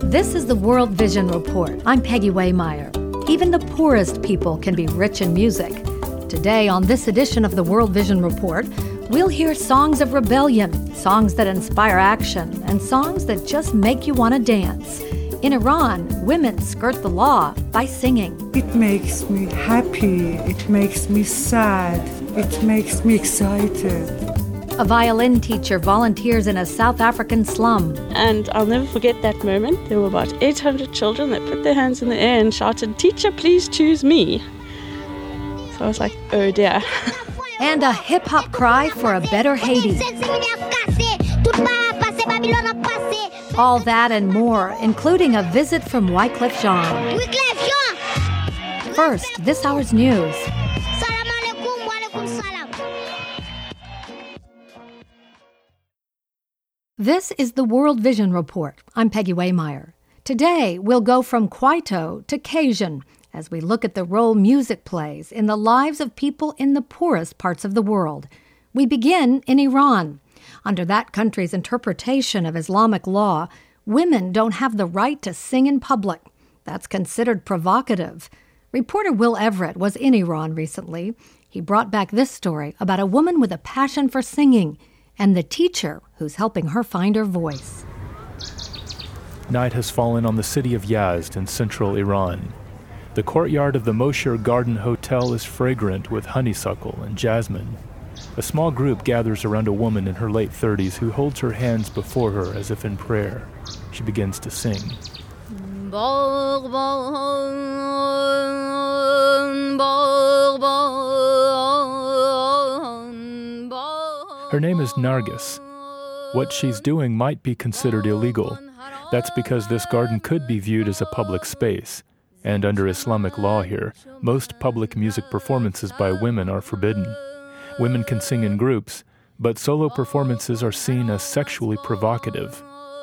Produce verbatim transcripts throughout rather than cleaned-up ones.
This is the World Vision Report. I'm Peggy Waymeyer. Even the poorest people can be rich in music. Today, on this edition of the World Vision Report, we'll hear songs of rebellion, songs that inspire action, and songs that just make you want to dance. In Iran, women skirt the law by singing. It makes me happy, it makes me sad, it makes me excited. A violin teacher volunteers in a South African slum. And I'll never forget that moment. There were about eight hundred children that put their hands in the air and shouted, "Teacher, please choose me." So I was like, oh dear. And a hip-hop cry for a better Haiti. All that and more, including a visit from Wyclef Jean. First, this hour's news. This is the World Vision Report. I'm Peggy Waymeyer. Today, we'll go from Kwaito to Cajun as we look at the role music plays in the lives of people in the poorest parts of the world. We begin in Iran. Under that country's interpretation of Islamic law, women don't have the right to sing in public. That's considered provocative. Reporter Will Everett was in Iran recently. He brought back this story about a woman with a passion for singing and the teacher who's helping her find her voice. Night has fallen on the city of Yazd in central Iran. The courtyard of the Mosher Garden Hotel is fragrant with honeysuckle and jasmine. A small group gathers around a woman in her late thirties who holds her hands before her as if in prayer. She begins to sing. Her name is Nargis. What she's doing might be considered illegal. That's because this garden could be viewed as a public space. And under Islamic law here, most public music performances by women are forbidden. Women can sing in groups, but solo performances are seen as sexually provocative.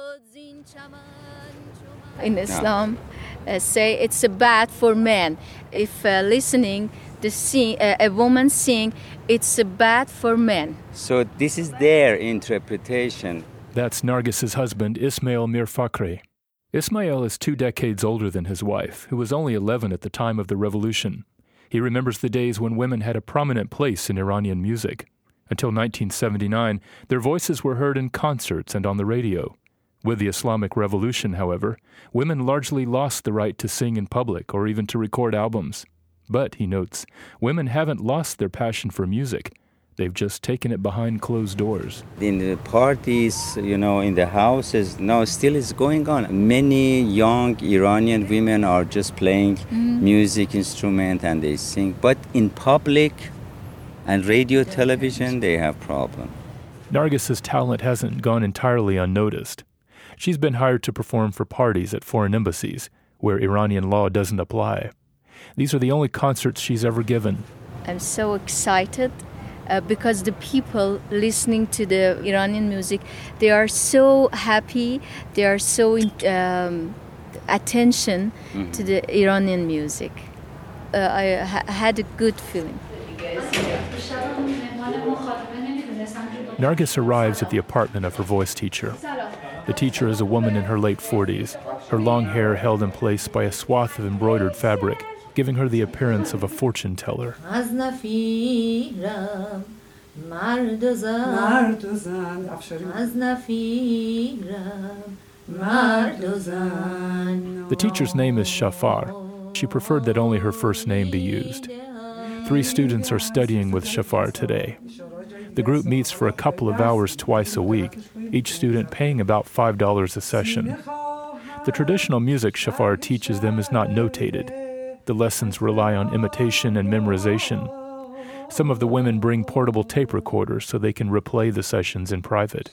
In Islam, uh, say it's bad for men. If uh, listening the sing, uh, a woman sing, it's bad for men. So this is their interpretation. That's Nargis's husband, Ismail Mir Fakhri. Ismail is two decades older than his wife, who was only eleven at the time of the revolution. He remembers the days when women had a prominent place in Iranian music. Until nineteen seventy-nine, their voices were heard in concerts and on the radio. With the Islamic Revolution, however, women largely lost the right to sing in public or even to record albums. But, he notes, women haven't lost their passion for music. They've just taken it behind closed doors. In the parties, you know, in the houses, no, still is going on. Many young Iranian women are just playing mm. music instrument and they sing. But in public and radio, television, they have problem. Nargis's talent hasn't gone entirely unnoticed. She's been hired to perform for parties at foreign embassies, where Iranian law doesn't apply. These are the only concerts she's ever given. I'm so excited. Uh, because the people listening to the Iranian music, they are so happy, they are so in, um, attention mm-hmm. to the Iranian music. Uh, I ha- had a good feeling. Nargis arrives at the apartment of her voice teacher. The teacher is a woman in her late forties, her long hair held in place by a swath of embroidered fabric, giving her the appearance of a fortune teller. The teacher's name is Shafar. She preferred that only her first name be used. Three students are studying with Shafar today. The group meets for a couple of hours twice a week, each student paying about five dollars a session. The traditional music Shafar teaches them is not notated. The lessons rely on imitation and memorization. Some of the women bring portable tape recorders so they can replay the sessions in private.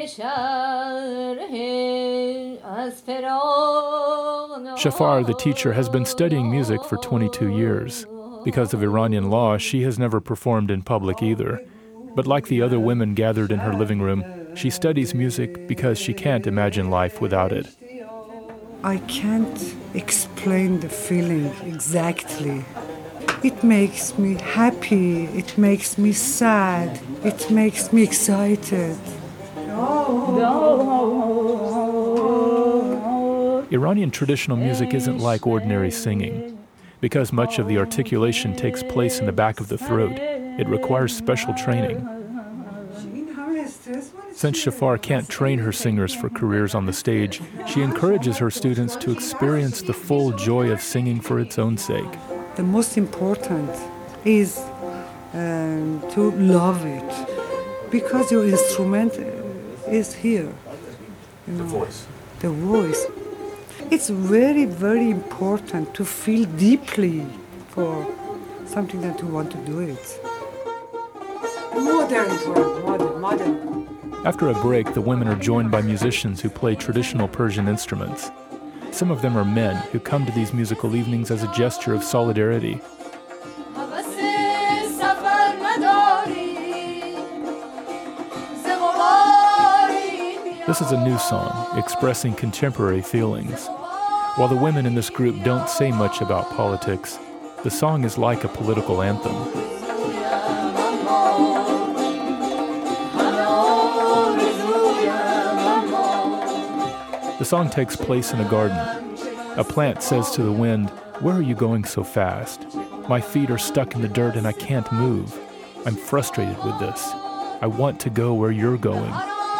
Shafar, the teacher, has been studying music for twenty-two years. Because of Iranian law, she has never performed in public either. But like the other women gathered in her living room, she studies music because she can't imagine life without it. I can't explain the feeling exactly. It makes me happy, it makes me sad, it makes me excited. Iranian traditional music isn't like ordinary singing. Because much of the articulation takes place in the back of the throat, it requires special training. Since Shafar can't train her singers for careers on the stage, she encourages her students to experience the full joy of singing for its own sake. The most important is um, to love it, because your instrument is here. You know, the voice. The voice. It's very, very important to feel deeply for something that you want to do it. Modern world, modern, modern. After a break, the women are joined by musicians who play traditional Persian instruments. Some of them are men who come to these musical evenings as a gesture of solidarity. This is a new song, expressing contemporary feelings. While the women in this group don't say much about politics, the song is like a political anthem. The song takes place in a garden. A plant says to the wind, "Where are you going so fast? My feet are stuck in the dirt and I can't move. I'm frustrated with this. I want to go where you're going."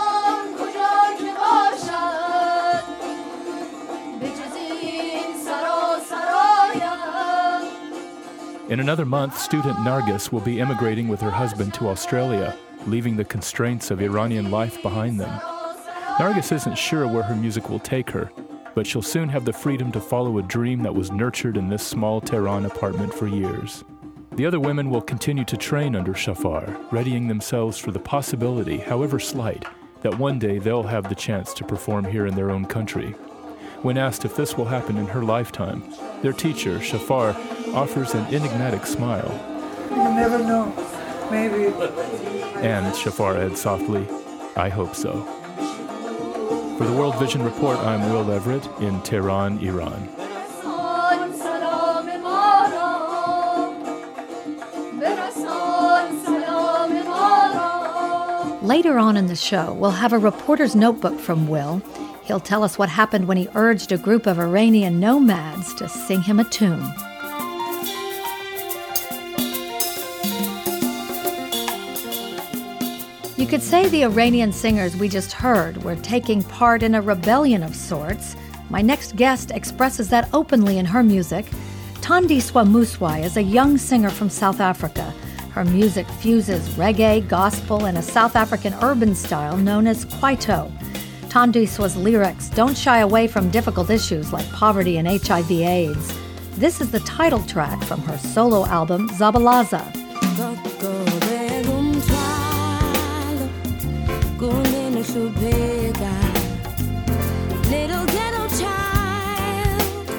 In another month, student Nargis will be immigrating with her husband to Australia, leaving the constraints of Iranian life behind them. Nargis isn't sure where her music will take her, but she'll soon have the freedom to follow a dream that was nurtured in this small Tehran apartment for years. The other women will continue to train under Shafar, readying themselves for the possibility, however slight, that one day they'll have the chance to perform here in their own country. When asked if this will happen in her lifetime, their teacher, Shafar, offers an enigmatic smile. You never know. Maybe. And Shafar adds softly, "I hope so." For the World Vision Report, I'm Will Everett in Tehran, Iran. Later on in the show, we'll have a reporter's notebook from Will. He'll tell us what happened when he urged a group of Iranian nomads to sing him a tune. You could say the Iranian singers we just heard were taking part in a rebellion of sorts. My next guest expresses that openly in her music. Thandiswa Muswai is a young singer from South Africa. Her music fuses reggae, gospel, and a South African urban style known as Kwaito. Thandiswa's lyrics don't shy away from difficult issues like poverty and H I V AIDS. This is the title track from her solo album, Zabalaza. Little ghetto child,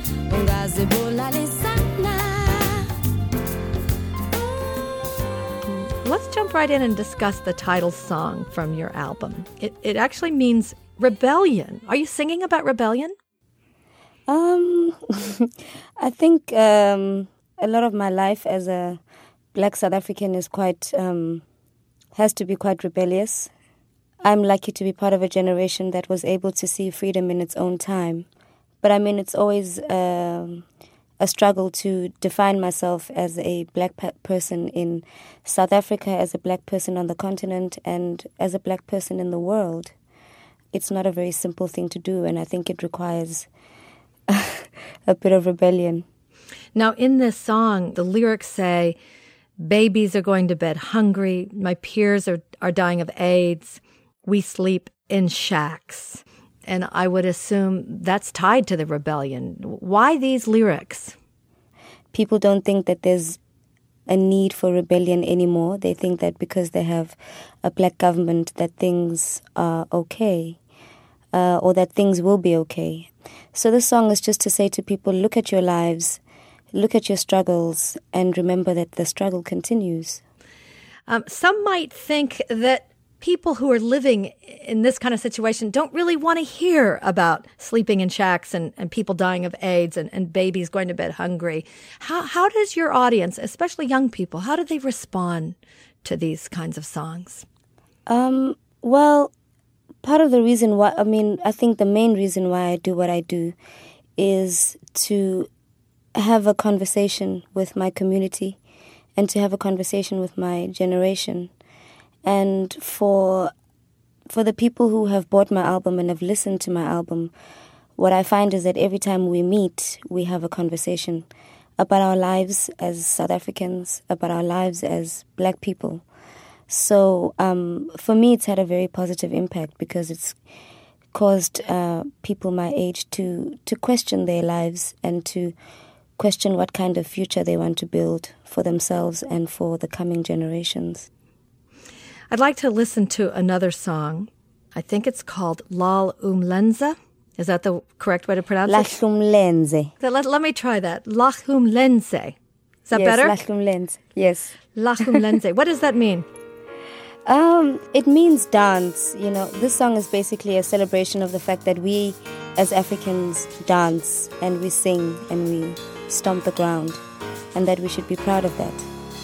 Let's jump right in and discuss the title song from your album. It, it actually means rebellion. Are you singing about rebellion? Um, I think um, a lot of my life as a Black South African is quite um, has to be quite rebellious. I'm lucky to be part of a generation that was able to see freedom in its own time. But I mean, it's always um, a struggle to define myself as a Black pe- person in South Africa, as a Black person on the continent, and as a Black person in the world. It's not a very simple thing to do, and I think it requires a bit of rebellion. Now, in this song, the lyrics say, babies are going to bed hungry, my peers are, are dying of AIDS, we sleep in shacks. And I would assume that's tied to the rebellion. Why these lyrics? People don't think that there's a need for rebellion anymore. They think that because they have a Black government that things are okay, uh, or that things will be okay. So this song is just to say to people, look at your lives, look at your struggles, and remember that the struggle continues. Um, some might think that people who are living in this kind of situation don't really want to hear about sleeping in shacks and, and people dying of AIDS and, and babies going to bed hungry. How how does your audience, especially young people, how do they respond to these kinds of songs? Um, well, part of the reason why, I mean, I think the main reason why I do what I do is to have a conversation with my community and to have a conversation with my generation. And for for the people who have bought my album and have listened to my album, what I find is that every time we meet, we have a conversation about our lives as South Africans, about our lives as Black people. So um, for me, it's had a very positive impact because it's caused uh, people my age to, to question their lives and to question what kind of future they want to build for themselves and for the coming generations. I'd like to listen to another song. I think it's called Lal Umlenze. Is that the correct way to pronounce La it? Umlenze. So let, let me try that. La Umlenze. Is that yes, better? La Umlenze. Yes. La Umlenze. What does that mean? Um, it means dance. You know, this song is basically a celebration of the fact that we, as Africans, dance and we sing and we stomp the ground, and that we should be proud of that.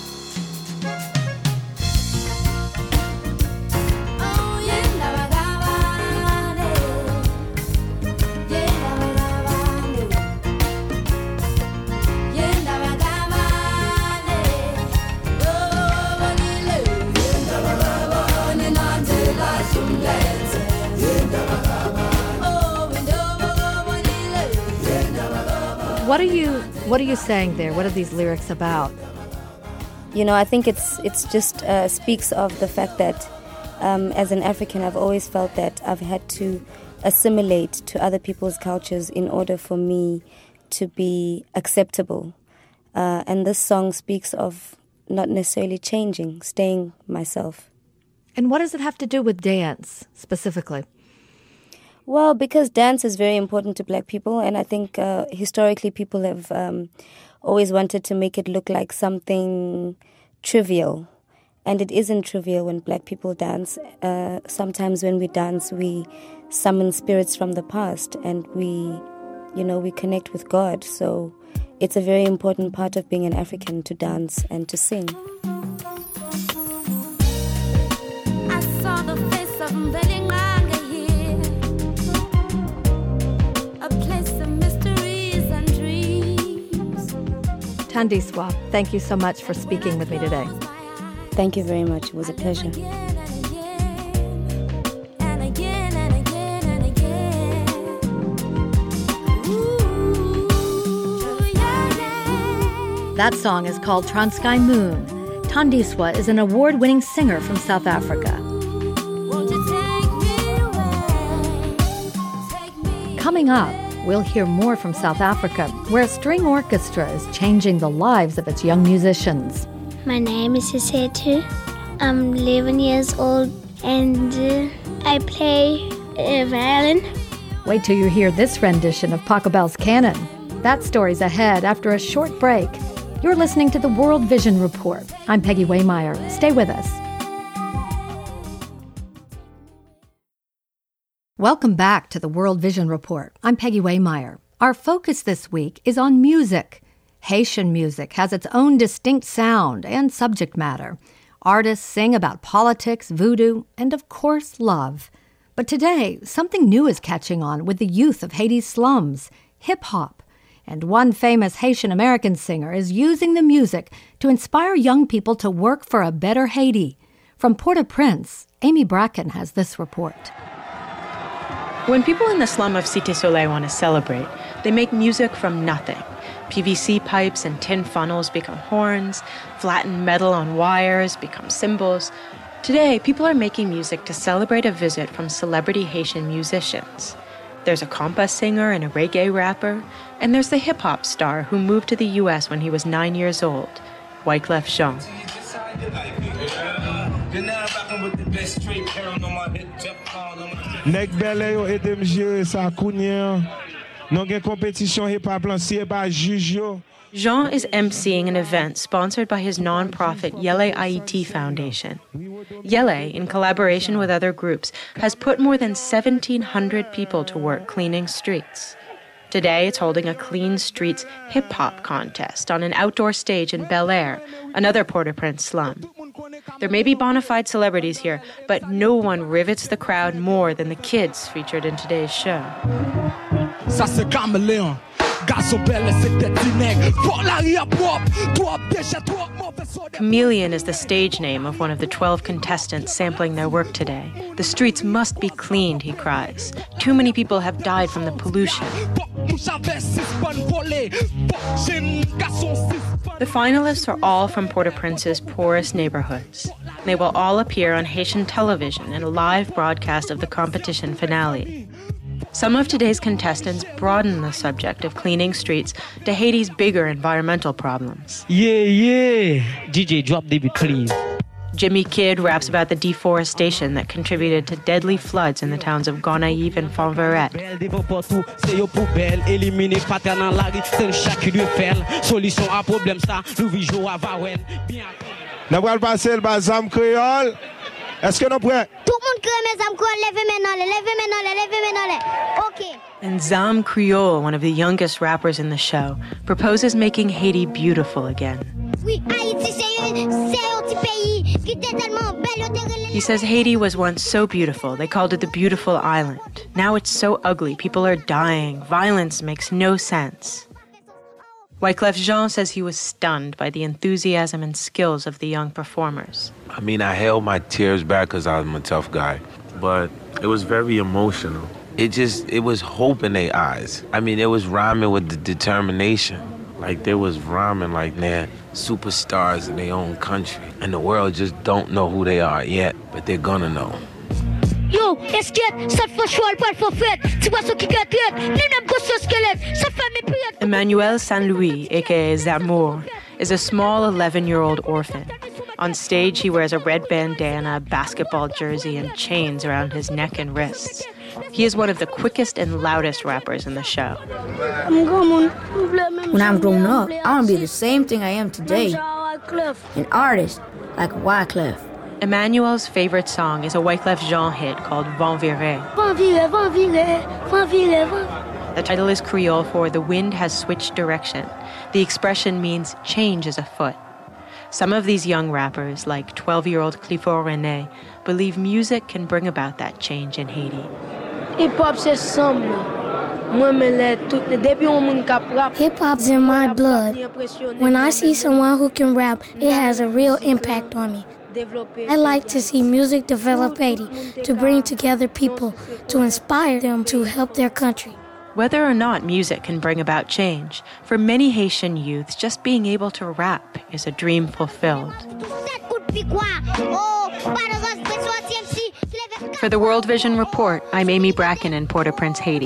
What are you What are you saying there? What are these lyrics about? You know, I think it's it's just uh, speaks of the fact that um, as an African, I've always felt that I've had to assimilate to other people's cultures in order for me to be acceptable. Uh, and this song speaks of not necessarily changing, staying myself. And what does it have to do with dance specifically? Well, because dance is very important to Black people, and I think uh, historically people have um, always wanted to make it look like something trivial. And it isn't trivial when Black people dance. Uh, sometimes when we dance, we summon spirits from the past and we, you know, we connect with God. So it's a very important part of being an African to dance and to sing. I saw the face of Mbelingange here, a place of mysteries and dreams. Thandiswa, thank you so much for speaking with me today. Thank you very much. It was a pleasure. That song is called Transkei Moon. Thandiswa is an award-winning singer from South Africa. Coming up, we'll hear more from South Africa, where a string orchestra is changing the lives of its young musicians. My name is Sisetu. I'm eleven years old and uh, I play uh, violin. Wait till you hear this rendition of Pachelbel's Canon. That story's ahead after a short break. You're listening to the World Vision Report. I'm Peggy Waymeyer. Stay with us. Welcome back to the World Vision Report. I'm Peggy Waymeyer. Our focus this week is on music. Haitian music has its own distinct sound and subject matter. Artists sing about politics, voodoo, and of course, love. But today, something new is catching on with the youth of Haiti's slums, hip-hop. And one famous Haitian-American singer is using the music to inspire young people to work for a better Haiti. From Port-au-Prince, Amy Bracken has this report. When people in the slum of Cité Soleil want to celebrate, they make music from nothing. P V C pipes and tin funnels become horns, flattened metal on wires become cymbals. Today, people are making music to celebrate a visit from celebrity Haitian musicians. There's a compa singer and a reggae rapper, and there's the hip-hop star who moved to the U S when he was nine years old, Wyclef Jean. Jean is emceeing an event sponsored by his nonprofit Yele Haiti Foundation. Yele, in collaboration with other groups, has put more than seventeen hundred people to work cleaning streets. Today, it's holding a Clean Streets hip-hop contest on an outdoor stage in Bel Air, another Port-au-Prince slum. There may be bona fide celebrities here, but no one rivets the crowd more than the kids featured in today's show. Ça c'est caméléon. Chameleon is the stage name of one of the twelve contestants sampling their work today. The streets must be cleaned, he cries. Too many people have died from the pollution. The finalists are all from Port-au-Prince's poorest neighborhoods. They will all appear on Haitian television in a live broadcast of the competition finale. Some of today's contestants broaden the subject of cleaning streets to Haiti's bigger environmental problems. Yeah, yeah. D J, drop the beat, please. Jimmy Kidd raps about the deforestation that contributed to deadly floods in the towns of Gonaïves and Fonverette. Est-ce que nous prêts? Tout le monde crée mes âmes, levez maintenant, levez maintenant, levez maintenant. Okay. And Zam Creole, one of the youngest rappers in the show, proposes making Haiti beautiful again. He says Haiti was once so beautiful, they called it the beautiful island. Now it's so ugly, people are dying, violence makes no sense. Wyclef Jean says he was stunned by the enthusiasm and skills of the young performers. I mean, I held my tears back because I'm a tough guy, but it was very emotional. It just, it was hope in their eyes. I mean, it was rhyming with the determination. Like, there was rhyming like, man, superstars in their own country. And the world just don't know who they are yet, but they're gonna know. Yo, esquette, ça te fait chaud, elle parle forfait. Tu vois ce qui gâte, nous n'aimons pas ce squelette. Ça fait mes pieds. Emmanuel Saint-Louis, aka Zamour, is a small eleven-year-old orphan. On stage, he wears a red bandana, basketball jersey, and chains around his neck and wrists. He is one of the quickest and loudest rappers in the show. When I'm grown up, I want to be the same thing I am today. An artist, like Wyclef. Emmanuel's favorite song is a Wyclef Jean hit called Vent Viré. The title is Creole for The Wind Has Switched Direction. The expression means change is afoot. Some of these young rappers, like twelve-year-old Clifford René, believe music can bring about that change in Haiti. Hip-hop's in my blood. When I see someone who can rap, it has a real impact on me. I like to see music develop Haiti, to bring together people, to inspire them to help their country. Whether or not music can bring about change, for many Haitian youths, just being able to rap is a dream fulfilled. For the World Vision Report, I'm Amy Bracken in Port-au-Prince, Haiti.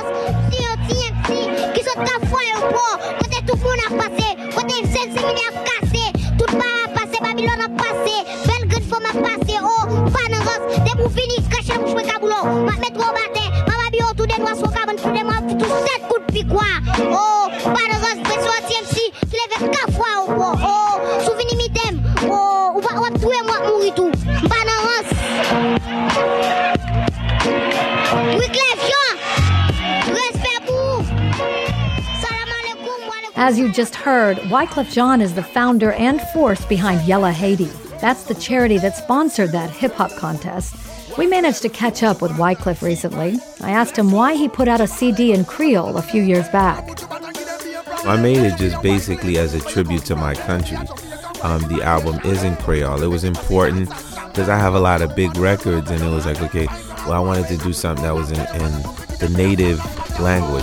As you just heard, Wyclef Jean is the founder and force behind Yella Haiti. That's the charity that sponsored that hip-hop contest. We managed to catch up with Wyclef recently. I asked him why he put out a C D in Creole a few years back. I made it just basically as a tribute to my country. Um, the album is in Creole. It was important because I have a lot of big records, and it was like, okay, well, I wanted to do something that was in, in the native language.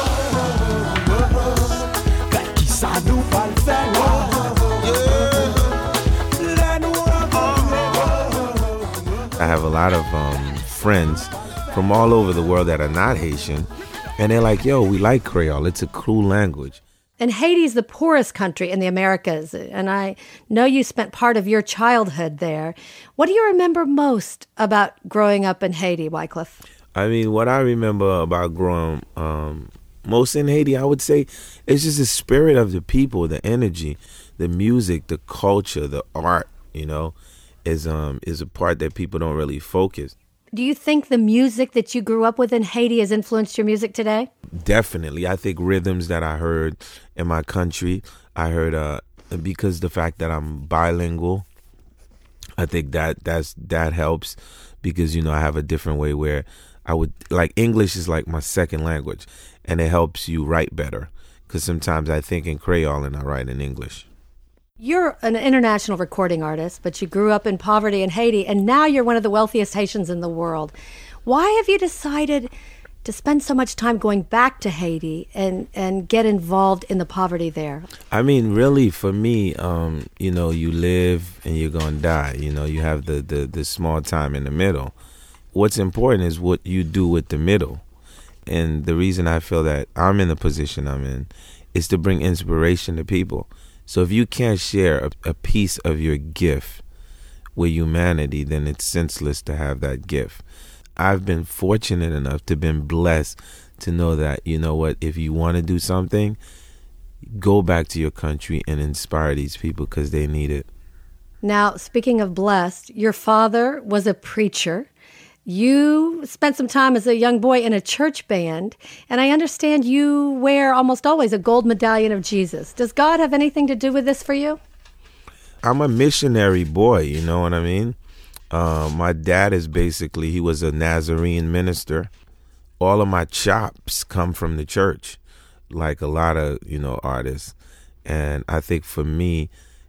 I have a lot of um, friends from all over the world that are not Haitian, and they're like, yo, we like Creole. It's a cool language. And Haiti's the poorest country in the Americas, and I know you spent part of your childhood there. What do you remember most about growing up in Haiti, Wyclef? I mean, what I remember about growing um, most in Haiti, I would say, is just the spirit of the people, the energy, the music, the culture, the art, you know, is um is a part that people don't really focus. Do you think the music that you grew up with in Haiti has influenced your music today? Definitely. I think rhythms that I heard in my country, I heard uh, because the fact that I'm bilingual, I think that that's that helps because, you know, I have a different way where I would, like, English is like my second language, and it helps you write better because sometimes I think in Creole and I write in English. You're an international recording artist, but you grew up in poverty in Haiti, and now you're one of the wealthiest Haitians in the world. Why have you decided to spend so much time going back to Haiti and, and get involved in the poverty there? I mean, really, for me, um, you know, you live and you're going to die. You know, you have the, the, the small time in the middle. What's important is what you do with the middle. And the reason I feel that I'm in the position I'm in is to bring inspiration to people. So if you can't share a, a piece of your gift with humanity, then it's senseless to have that gift. I've been fortunate enough to been blessed to know that, you know what, if you want to do something, go back to your country and inspire these people because they need it. Now, speaking of blessed, your father was a preacher. You spent some time as a young boy in a church band, and I understand you wear almost always a gold medallion of Jesus. Does God have anything to do with this for you? I'm a missionary boy, you know what I mean? Uh, my dad is basically, he was a Nazarene minister. All of my chops come from the church, like a lot of, you know, artists. And I think for me,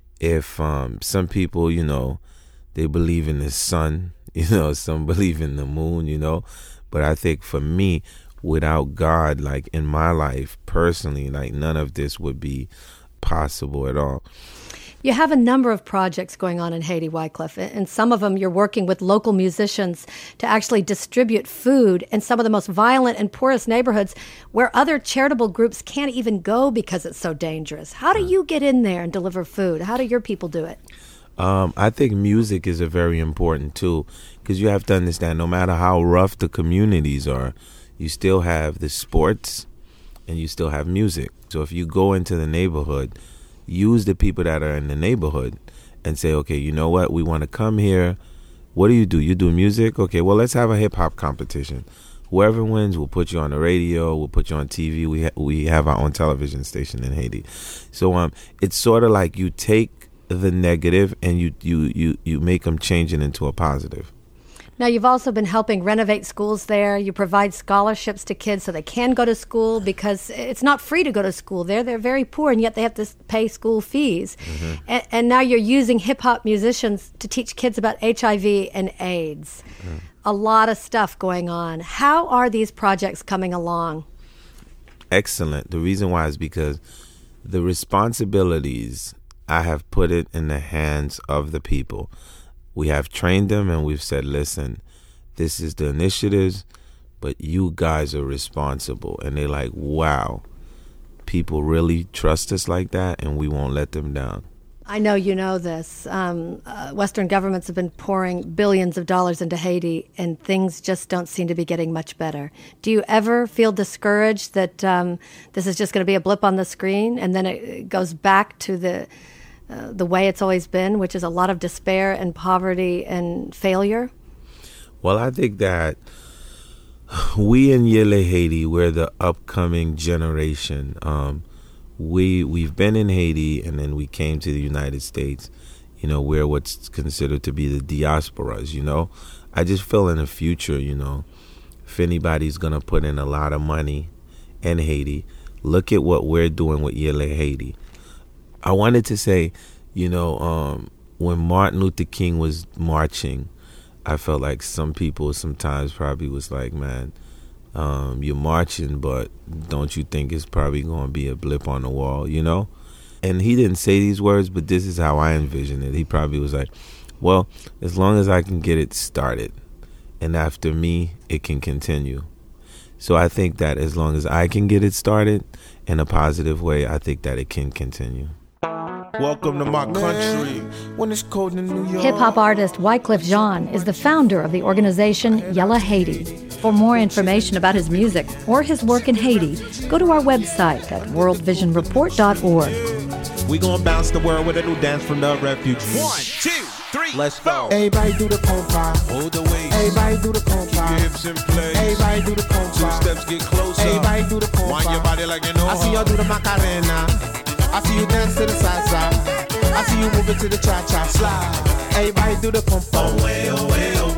if um, some people, you know, they believe in the sun, you know, some believe in the moon, you know. But I think for me, without God, like in my life personally, like none of this would be possible at all. You have a number of projects going on in Haiti, Wycliffe, and some of them you're working with local musicians to actually distribute food in some of the most violent and poorest neighborhoods where other charitable groups can't even go because it's so dangerous. How do you get in there and deliver food? How do your people do it? Um, I think music is a very important tool because you have to understand no matter how rough the communities are, you still have the sports and you still have music. So if you go into the neighborhood, use the people that are in the neighborhood and say, okay, you know what? We want to come here. What do you do? You do music? Okay, well, let's have a hip hop competition. Whoever wins, we'll put you on the radio. We'll put you on T V. We ha- we have our own television station in Haiti. So um, it's sort of like you take the negative and you, you, you, you make them change it into a positive. Now, you've also been helping renovate schools there. You provide scholarships to kids so they can go to school because it's not free to go to school there. They're very poor, and yet they have to pay school fees. Mm-hmm. And, and now you're using hip-hop musicians to teach kids about H I V and AIDS. Mm. A lot of stuff going on. How are these projects coming along? Excellent. The reason why is because the responsibilities, I have put it in the hands of the people. We have trained them and we've said, listen, this is the initiatives, but you guys are responsible. And they're like, wow, people really trust us like that and we won't let them down. I know you know this. Um, uh, Western governments have been pouring billions of dollars into Haiti and things just don't seem to be getting much better. Do you ever feel discouraged that um, this is just going to be a blip on the screen and then it goes back to the Uh, the way it's always been, which is a lot of despair and poverty and failure? Well, I think that we in Yele Haiti, we're the upcoming generation. Um, we, we've been in Haiti and then we came to the United States. You know, we're what's considered to be the diasporas, you know. I just feel in the future, you know, if anybody's going to put in a lot of money in Haiti, look at what we're doing with Yele Haiti. I wanted to say, you know, um, when Martin Luther King was marching, I felt like some people sometimes probably was like, man, um, you're marching, but don't you think it's probably going to be a blip on the wall, you know? And he didn't say these words, but this is how I envision it. He probably was like, well, as long as I can get it started, and after me, it can continue. So I think that as long as I can get it started in a positive way, I think that it can continue. Welcome to my country. When it's cold in New York. Hip-hop artist Wycliffe Jean is the founder of the organization Yele Haiti. For more information about his music or his work in Haiti, go to our website at world vision report dot org. We gonna bounce the world with a new dance from the refugees. One, two, three, let's go. Everybody do the compa. Hold the weight. Everybody do the compa. Keep your hips in place. Everybody do the compa. Two steps, get closer. Everybody do the compa. Wind your body like you know. I see y'all do the Macarena. I see you dance to the salsa. I see you moving to the cha-cha slide. Everybody do the pump pump. Away, away, away.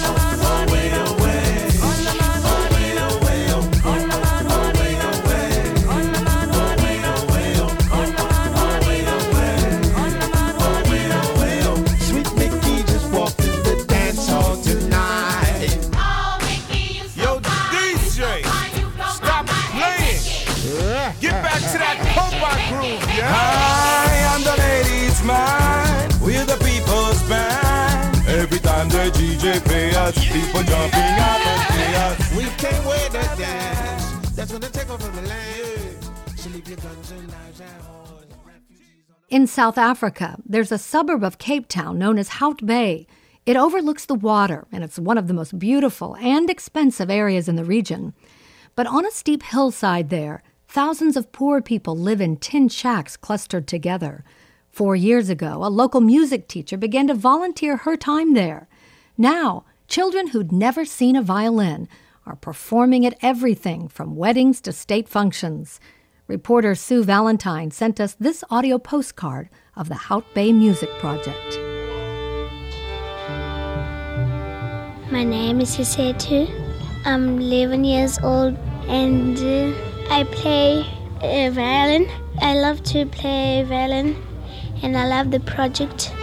I am the ladies' man, we're the people's band. Every time the D J play us, people jumping up and play us. We can't wait to dance. That's when they take over the land. So leave your guns and knives at home. In South Africa, there's a suburb of Cape Town known as Hout Bay. It overlooks the water, and it's one of the most beautiful and expensive areas in the region. But on a steep hillside there, thousands of poor people live in tin shacks clustered together. Four years ago, a local music teacher began to volunteer her time there. Now, children who'd never seen a violin are performing at everything from weddings to state functions. Reporter Sue Valentine sent us this audio postcard of the Hout Bay Music Project. My name is Hisetu. I'm eleven years old and uh, I play uh, violin. I love to play violin and I love the project.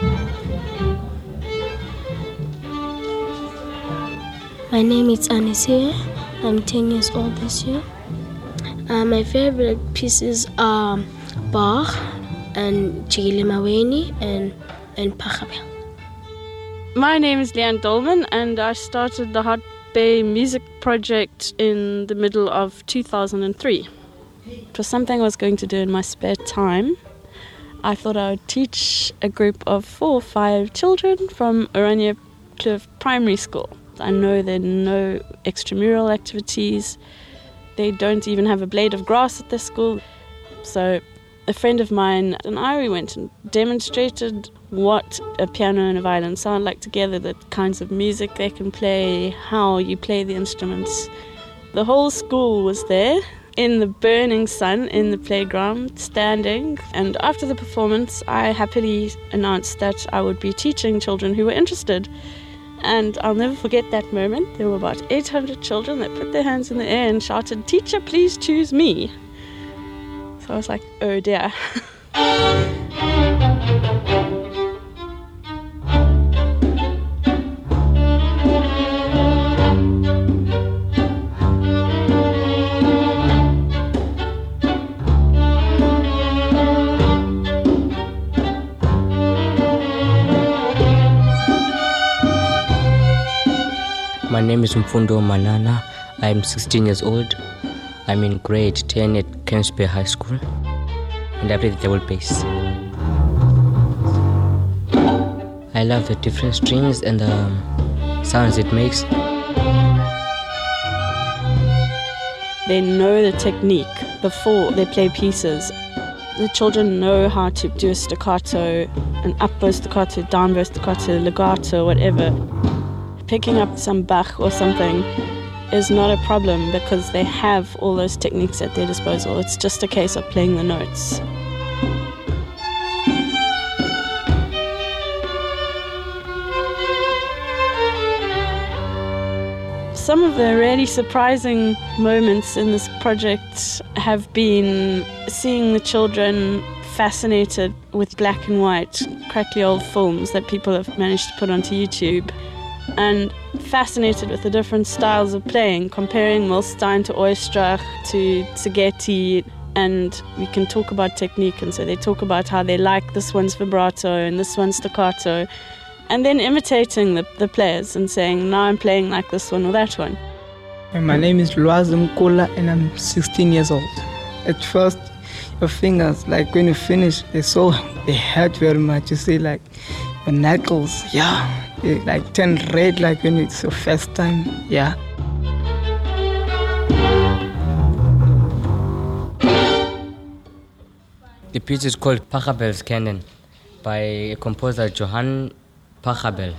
My name is Anisea. I'm ten years old this year. Uh, my favorite pieces are Bach and Chigile Maweni and, and Pachabel. My name is Leanne Dolman and I started the Hout Bay Music Project in the middle of two thousand three. It was something I was going to do in my spare time. I thought I would teach a group of four or five children from Oranje Kloof Primary School. I know there are no extramural activities. They don't even have a blade of grass at their school. So a friend of mine and I, we went and demonstrated what a piano and a violin sound like together, the kinds of music they can play, how you play the instruments. The whole school was there in the burning sun in the playground, standing. And after the performance, I happily announced that I would be teaching children who were interested. And I'll never forget that moment. There were about eight hundred children that put their hands in the air and shouted, "Teacher, please choose me." So I was like, oh dear. My name is Mfundo Manana. I'm sixteen years old. I'm in grade ten at Kemp's Bay High School, and I play the double bass. I love the different strings and the sounds it makes. They know the technique before they play pieces. The children know how to do a staccato, an up-bow staccato, down-bow staccato, legato, whatever. Picking up some Bach or something is not a problem because they have all those techniques at their disposal. It's just a case of playing the notes. Some of the really surprising moments in this project have been seeing the children fascinated with black and white, crackly old films that people have managed to put onto YouTube, and fascinated with the different styles of playing, comparing Milstein to Oistrakh to Szigeti, and we can talk about technique, and so they talk about how they like this one's vibrato and this one's staccato, and then imitating the, the players and saying, now I'm playing like this one or that one. My name is Lwazi Mkula and I'm sixteen years old. At first, your fingers, like when you finish, they so they hurt very much. You see, like your knuckles, yeah, they like turn red, like when it's your first time, yeah. The piece is called Pachelbel's Canon by a composer Johann Pachelbel.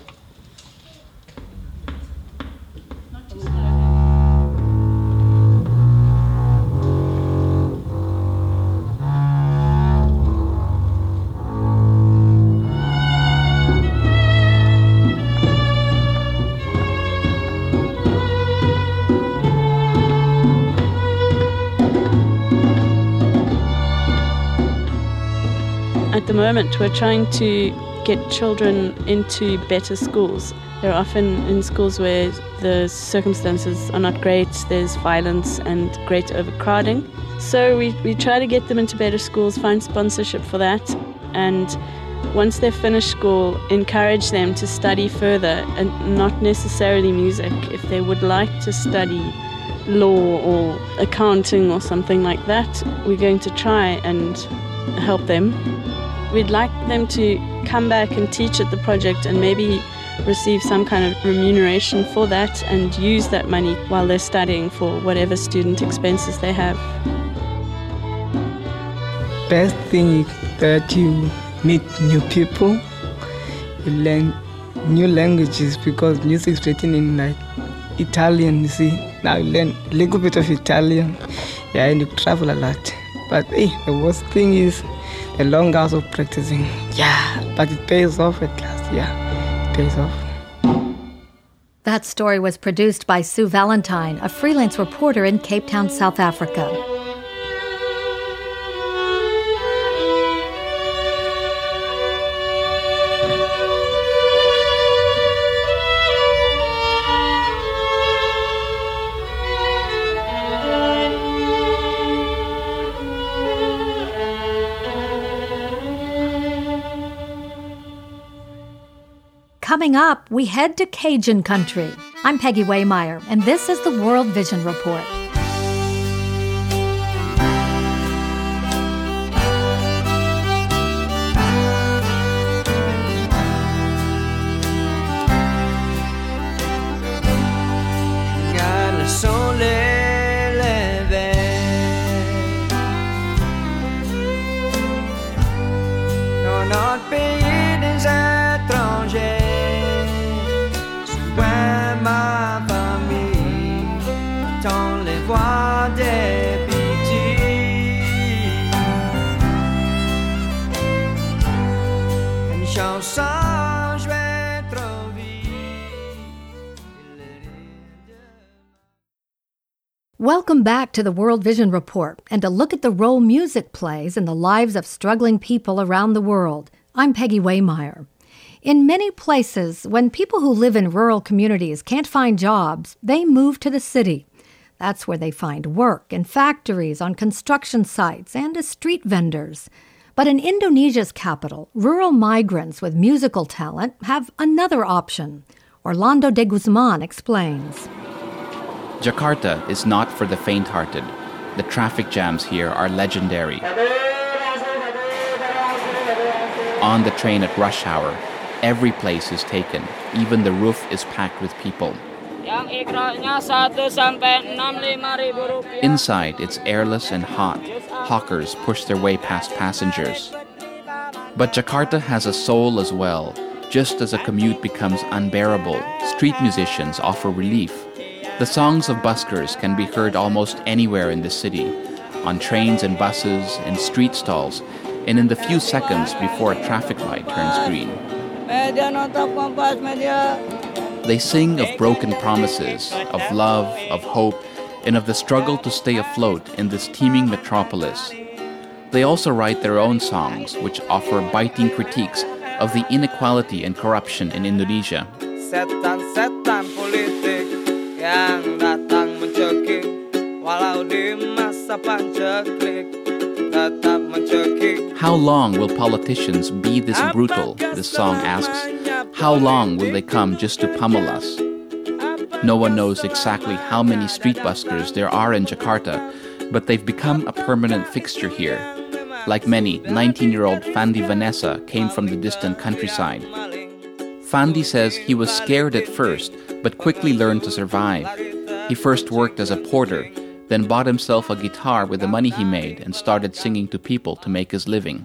the moment we're trying to get children into better schools. They're often in schools where the circumstances are not great, there's violence and great overcrowding. So we, we try to get them into better schools, find sponsorship for that, and once they've finished school, encourage them to study further, and not necessarily music. If they would like to study law or accounting or something like that, we're going to try and help them. We'd like them to come back and teach at the project and maybe receive some kind of remuneration for that and use that money while they're studying for whatever student expenses they have. Best thing is that you meet new people, you learn new languages because music is written in like Italian, you see. Now you learn a little bit of Italian, yeah, and you travel a lot. But hey, the worst thing is the long hours of practicing. Yeah, but it pays off at last, yeah, it pays off. That story was produced by Sue Valentine, a freelance reporter in Cape Town, South Africa. Coming up, we head to Cajun country. I'm Peggy Waymeyer, and this is the World Vision Report. Welcome back to the World Vision Report and a look at the role music plays in the lives of struggling people around the world. I'm Peggy Waymeyer. In many places, when people who live in rural communities can't find jobs, they move to the city. That's where they find work in factories, on construction sites, and as street vendors. But in Indonesia's capital, rural migrants with musical talent have another option. Orlando de Guzman explains. Jakarta is not for the faint-hearted. The traffic jams here are legendary. On the train at rush hour, every place is taken. Even the roof is packed with people. Inside, it's airless and hot. Hawkers push their way past passengers. But Jakarta has a soul as well. Just as a commute becomes unbearable, street musicians offer relief. The songs of buskers can be heard almost anywhere in the city, on trains and buses, in street stalls, and in the few seconds before a traffic light turns green. They sing of broken promises, of love, of hope, and of the struggle to stay afloat in this teeming metropolis. They also write their own songs, which offer biting critiques of the inequality and corruption in Indonesia. Setan-setan politik yang datang mencekik, walau di masa panceklik tetap mencekik. How long will politicians be this brutal, this song asks. How long will they come just to pummel us? No one knows exactly how many street buskers there are in Jakarta, but they've become a permanent fixture here. Like many, nineteen-year-old Fandi Vanessa came from the distant countryside. Fandi says he was scared at first, but quickly learned to survive. He first worked as a porter, then bought himself a guitar with the money he made and started singing to people to make his living.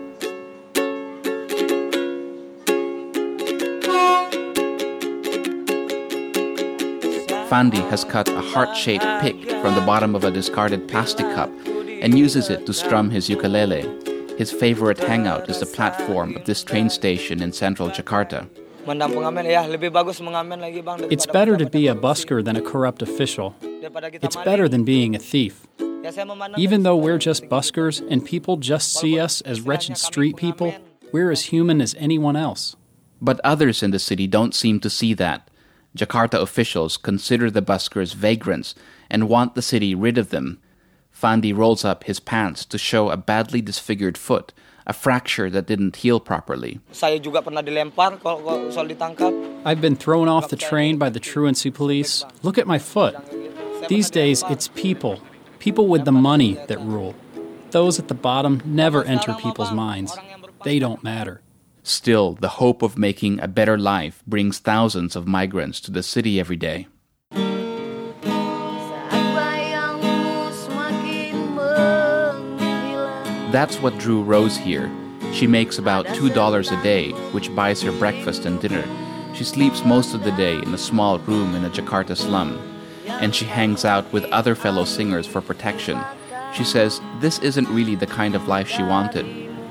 Fandi has cut a heart-shaped pick from the bottom of a discarded plastic cup and uses it to strum his ukulele. His favorite hangout is the platform of this train station in central Jakarta. It's better to be a busker than a corrupt official. It's better than being a thief. Even though we're just buskers and people just see us as wretched street people, we're as human as anyone else. But others in the city don't seem to see that. Jakarta officials consider the buskers vagrants and want the city rid of them. Fandi rolls up his pants to show a badly disfigured foot, a fracture that didn't heal properly. I've been thrown off the train by the truancy police. Look at my foot. These days, it's people. People with the money that rule. Those at the bottom never enter people's minds. They don't matter. Still, the hope of making a better life brings thousands of migrants to the city every day. That's what drew Rose here. She makes about two dollars a day, which buys her breakfast and dinner. She sleeps most of the day in a small room in a Jakarta slum. And she hangs out with other fellow singers for protection. She says this isn't really the kind of life she wanted.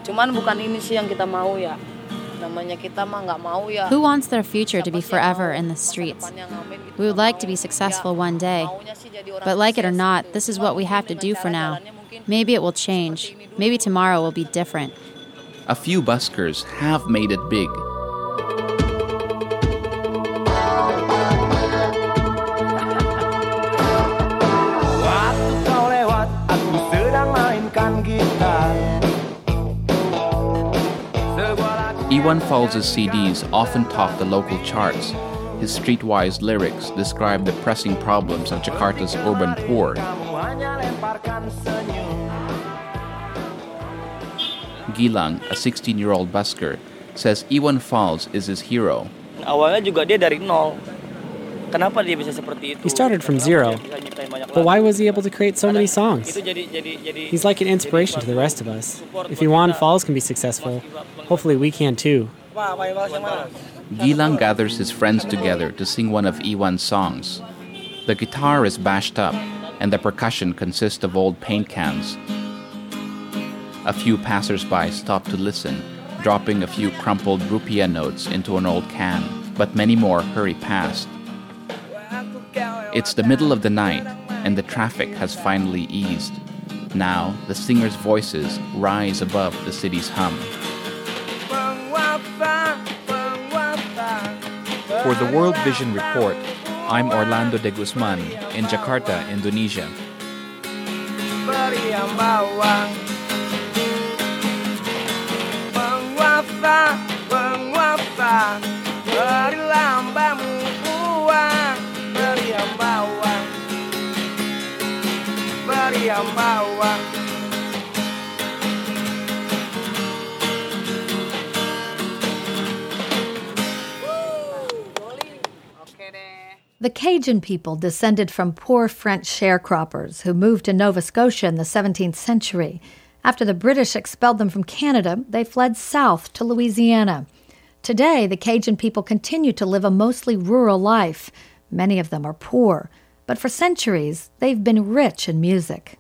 Who wants their future to be forever in the streets? We would like to be successful one day. But like it or not, this is what we have to do for now. Maybe it will change. Maybe tomorrow will be different. A few buskers have made it big. Iwan Falls' C Ds often top the local charts. His streetwise lyrics describe the pressing problems of Jakarta's urban poor. Gilang, a sixteen-year-old busker, says Iwan Falls is his hero. He started from zero, but why was he able to create so many songs? He's like an inspiration to the rest of us. If Iwan Falls can be successful, hopefully we can too. Gilang gathers his friends together to sing one of Iwan's songs. The guitar is bashed up, and the percussion consists of old paint cans. A few passers-by stop to listen, dropping a few crumpled rupiah notes into an old can, but many more hurry past. It's the middle of the night, and the traffic has finally eased. Now, the singers' voices rise above the city's hum. For the World Vision Report, I'm Orlando de Guzman in Jakarta, Indonesia. The Cajun people descended from poor French sharecroppers who moved to Nova Scotia in the seventeenth century. After the British expelled them from Canada, they fled south to Louisiana. Today, the Cajun people continue to live a mostly rural life. Many of them are poor, but for centuries, they've been rich in music.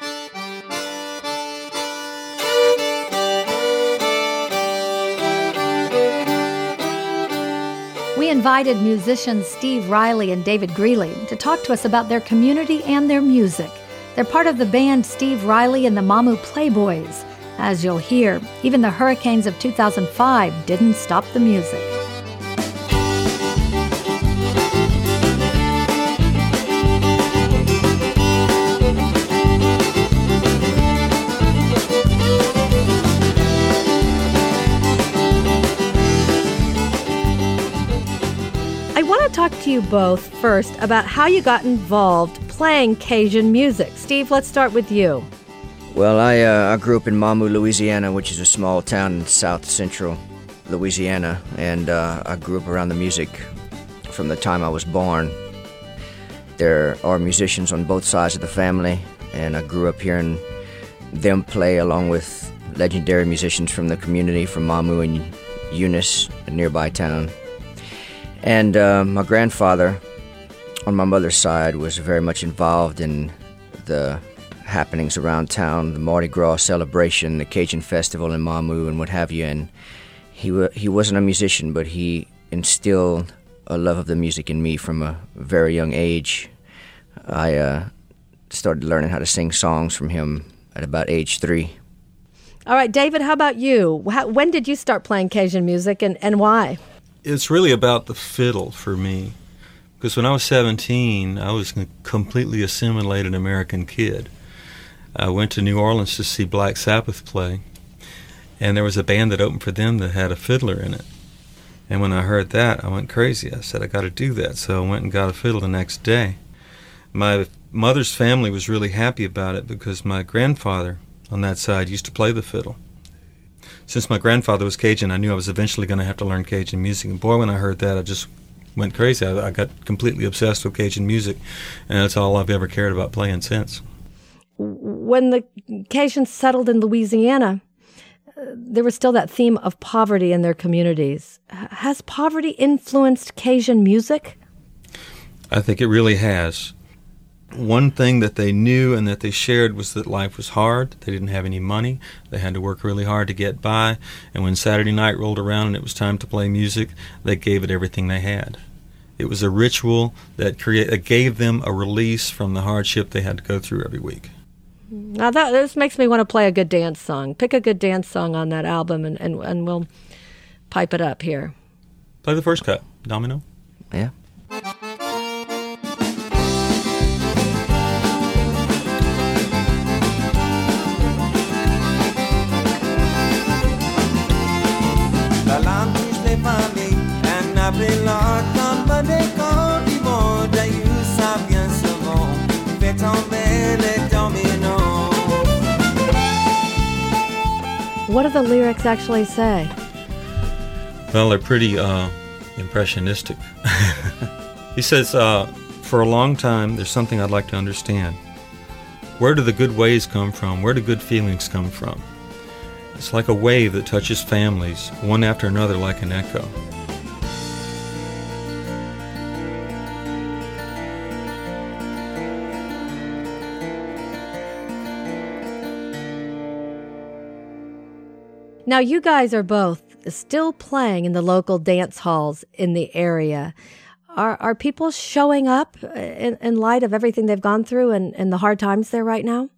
We invited musicians Steve Riley and David Greeley to talk to us about their community and their music. They're part of the band Steve Riley and the Mamu Playboys. As you'll hear, even the hurricanes of two thousand five didn't stop the music. I want to talk to you both first about how you got involved playing Cajun music. Steve, let's start with you. Well, I, uh, I grew up in Mamu, Louisiana, which is a small town in south central Louisiana, and uh, I grew up around the music from the time I was born. There are musicians on both sides of the family, and I grew up hearing them play along with legendary musicians from the community, from Mamu and Eunice, a nearby town. And uh, my grandfather, on my mother's side, was very much involved in the happenings around town, the Mardi Gras celebration, the Cajun festival in Mamu and what have you. And he w- he wasn't a musician, but he instilled a love of the music in me from a very young age. I uh, started learning how to sing songs from him at about age three. All right, David, how about you? How, when did you start playing Cajun music, and, and why? It's really about the fiddle for me. Because when I was seventeen, I was a completely assimilated American kid. I went to New Orleans to see Black Sabbath play, and there was a band that opened for them that had a fiddler in it. And when I heard that, I went crazy. I said, I got to do that. So I went and got a fiddle the next day. My mother's family was really happy about it because my grandfather on that side used to play the fiddle. Since my grandfather was Cajun, I knew I was eventually going to have to learn Cajun music. And boy, when I heard that, I just went crazy. I, I got completely obsessed with Cajun music, and that's all I've ever cared about playing since. When the Cajuns settled in Louisiana, uh, there was still that theme of poverty in their communities. H- has poverty influenced Cajun music? I think it really has. One thing that they knew and that they shared was that life was hard. They didn't have any money. They had to work really hard to get by. And when Saturday night rolled around and it was time to play music, they gave it everything they had. It was a ritual that, create, that gave them a release from the hardship they had to go through every week. Now, that, this makes me want to play a good dance song. Pick a good dance song on that album, and, and, and we'll pipe it up here. Play the first cut, Domino. Yeah. What do the lyrics actually say? Well, they're pretty uh, impressionistic. He says, uh, for a long time, there's something I'd like to understand. Where do the good ways come from? Where do good feelings come from? It's like a wave that touches families, one after another like an echo. Now, you guys are both still playing in the local dance halls in the area. Are are people showing up in, in light of everything they've gone through and, and the hard times there right now?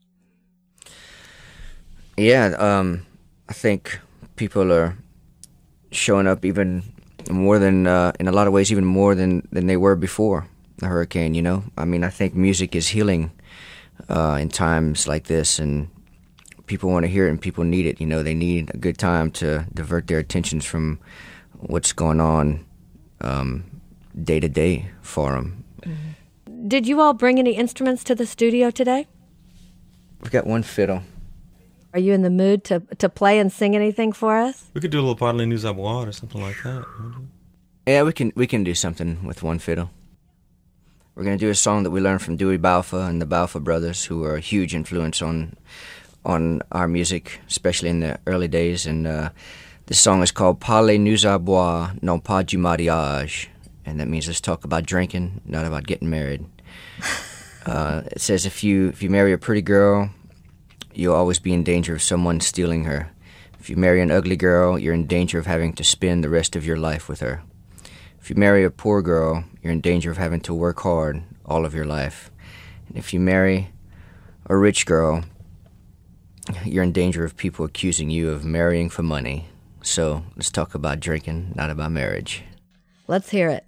Yeah, um, I think people are showing up even more than, uh, in a lot of ways, even more than, than they were before the hurricane, you know? I mean, I think music is healing uh, in times like this, and people want to hear it and people need it. You know, they need a good time to divert their attentions from what's going on um, day to day for them. Mm-hmm. Did you all bring any instruments to the studio today? We've got one fiddle. Are you in the mood to to play and sing anything for us? We could do a little Parle nous à boire or something like that. Yeah, we can we can do something with one fiddle. We're going to do a song that we learned from Dewey Balfa and the Balfa brothers, who are a huge influence on on our music, especially in the early days. And uh, this song is called Parle nous à boire, non pas du mariage. And that means let's talk about drinking, not about getting married. Uh, it says if you if you marry a pretty girl, you'll always be in danger of someone stealing her. If you marry an ugly girl, you're in danger of having to spend the rest of your life with her. If you marry a poor girl, you're in danger of having to work hard all of your life. And if you marry a rich girl, you're in danger of people accusing you of marrying for money. So let's talk about drinking, not about marriage. Let's hear it.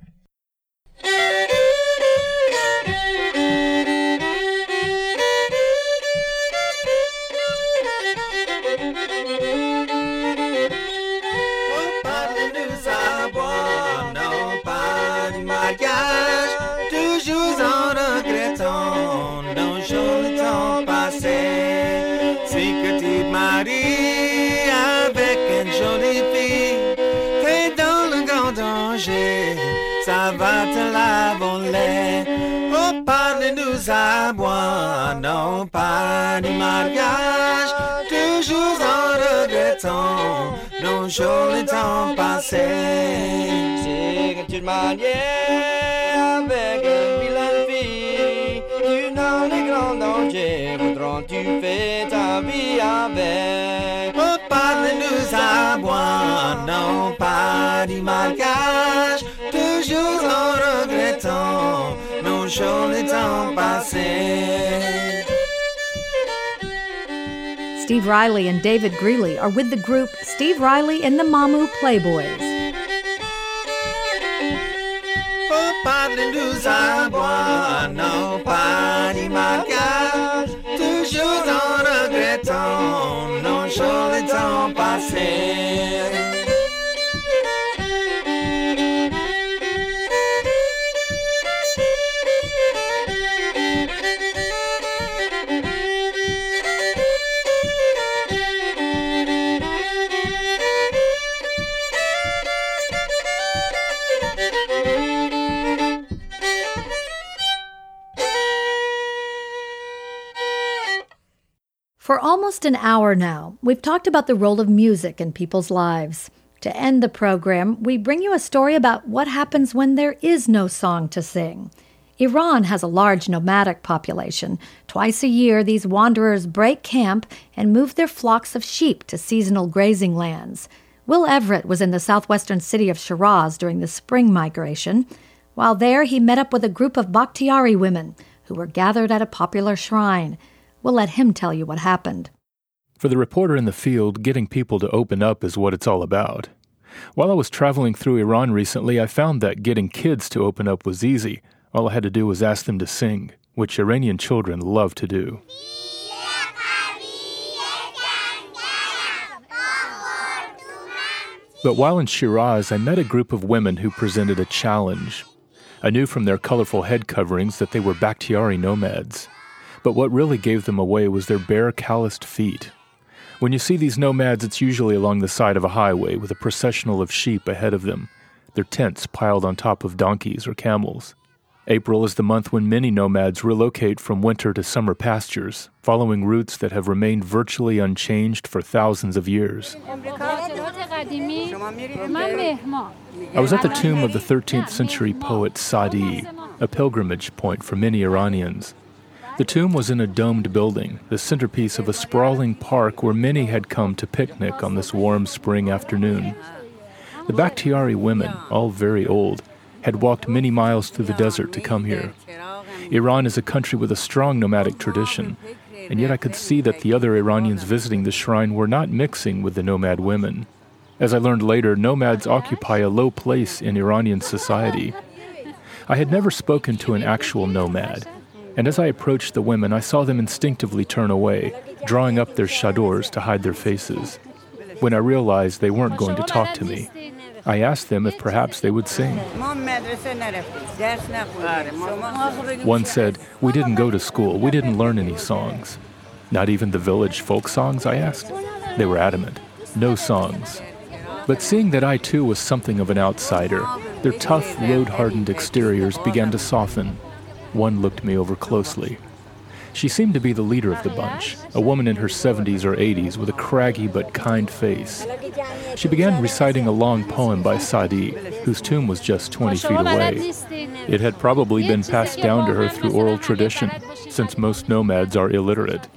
Ça va te laver. Oh, parle-nous à boire, non pas du mariage. Toujours en regrettant nos jolis temps passés. C'est que tu te mariais avec une vilaine fille. Tu n'as les grands dangers, voudront-tu faire ta vie avec? Oh, parle-nous à boire, non pas du mariage. Toujours en regrettant nos chaud le temps passé. Steve Riley and David Greeley are with the group Steve Riley and the Mamu Playboys. Oh, pas de nous à boire, non, pas de mariage, toujours en regrettant, non, chaud le temps passé. For almost an hour now, we've talked about the role of music in people's lives. To end the program, we bring you a story about what happens when there is no song to sing. Iran has a large nomadic population. Twice a year, these wanderers break camp and move their flocks of sheep to seasonal grazing lands. Will Everett was in the southwestern city of Shiraz during the spring migration. While there, he met up with a group of Bakhtiari women who were gathered at a popular shrine. We'll let him tell you what happened. For the reporter in the field, getting people to open up is what it's all about. While I was traveling through Iran recently, I found that getting kids to open up was easy. All I had to do was ask them to sing, which Iranian children love to do. But while in Shiraz, I met a group of women who presented a challenge. I knew from their colorful head coverings that they were Bakhtiari nomads. But what really gave them away was their bare, calloused feet. When you see these nomads, it's usually along the side of a highway with a processional of sheep ahead of them, their tents piled on top of donkeys or camels. April is the month when many nomads relocate from winter to summer pastures, following routes that have remained virtually unchanged for thousands of years. I was at the tomb of the thirteenth century poet Sadi, a pilgrimage point for many Iranians. The tomb was in a domed building, the centerpiece of a sprawling park where many had come to picnic on this warm spring afternoon. The Bakhtiari women, all very old, had walked many miles through the desert to come here. Iran is a country with a strong nomadic tradition, and yet I could see that the other Iranians visiting the shrine were not mixing with the nomad women. As I learned later, nomads occupy a low place in Iranian society. I had never spoken to an actual nomad, and as I approached the women, I saw them instinctively turn away, drawing up their chadors to hide their faces. When I realized they weren't going to talk to me, I asked them if perhaps they would sing. One said, "We didn't go to school. We didn't learn any songs." "Not even the village folk songs?" I asked. They were adamant. No songs. But seeing that I too was something of an outsider, their tough, road-hardened exteriors began to soften. One looked me over closely. She seemed to be the leader of the bunch, a woman in her seventies or eighties with a craggy but kind face. She began reciting a long poem by Sadi, whose tomb was just twenty feet away. It had probably been passed down to her through oral tradition, since most nomads are illiterate.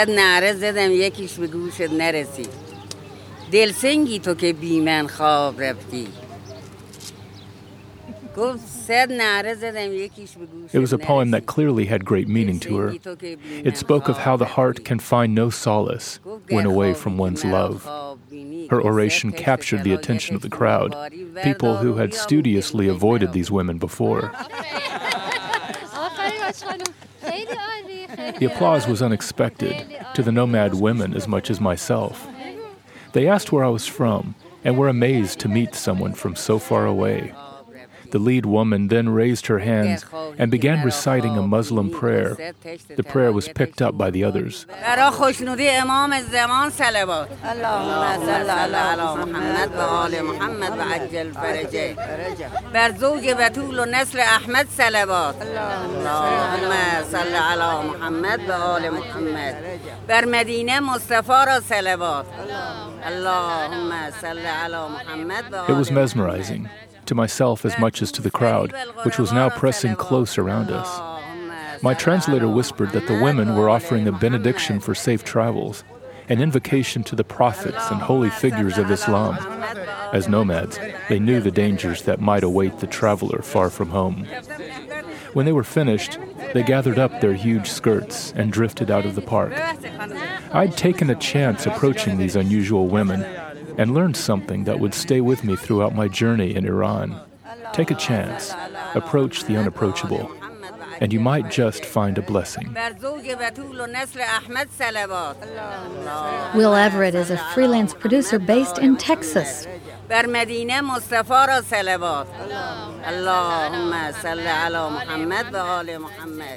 It was a poem that clearly had great meaning to her. It spoke of how the heart can find no solace when away from one's love. Her oration captured the attention of the crowd, people who had studiously avoided these women before. The applause was unexpected, to the nomad women as much as myself. They asked where I was from, and were amazed to meet someone from so far away. The lead woman then raised her hands and began reciting a Muslim prayer. The prayer was picked up by the others. It was mesmerizing, to myself as much as to the crowd, which was now pressing close around us. My translator whispered that the women were offering a benediction for safe travels, an invocation to the prophets and holy figures of Islam. As nomads, they knew the dangers that might await the traveler far from home. When they were finished, they gathered up their huge skirts and drifted out of the park. I'd taken a chance approaching these unusual women and learned something that would stay with me throughout my journey in Iran. Take a chance, approach the unapproachable, and you might just find a blessing. Will Everett is a freelance producer based in Texas. بر مدینه مصطفی را صلوات اللهم صل علی محمد و آل محمد.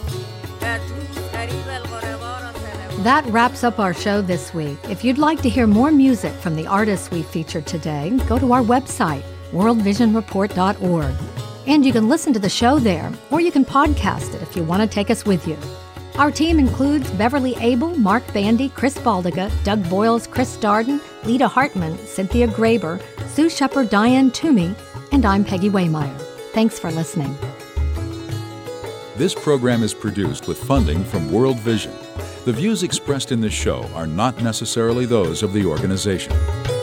That wraps up our show this week. If you'd like to hear more music from the artists we featured today, go to our website, world vision report dot org. And you can listen to the show there, or you can podcast it if you want to take us with you. Our team includes Beverly Abel, Mark Bandy, Chris Baldiga, Doug Boyles, Chris Darden, Lita Hartman, Cynthia Graber, Sue Shepard, Diane Toomey, and I'm Peggy Waymeyer. Thanks for listening. This program is produced with funding from World Vision. The views expressed in this show are not necessarily those of the organization.